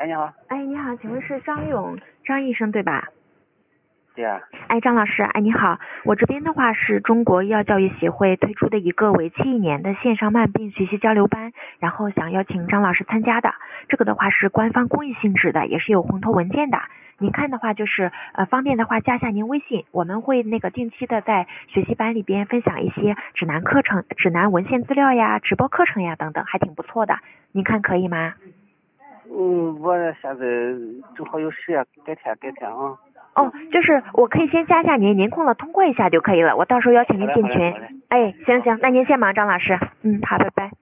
哎，你好。 哎，你好，请问是张医生对吧？ 对啊。 哎，张老师，哎，你好，我这边的话是中国医药教育协会推出的一个为期1年的线上慢病学习交流班，然后想邀请张老师参加的。这个的话是官方公益性质的，也是有红头文件的。您看的话就是方便的话加下您微信，我们会定期的在学习班里边分享一些指南课程、指南文献资料呀、直播课程呀等等，还挺不错的。您看可以吗？ 我现在正好有事啊，改天啊。 哦，就是我可以先加一下您空了通过一下就可以了，我到时候邀请您进群。 好嘞。 哎，行，那您先忙，张老师。好，拜拜。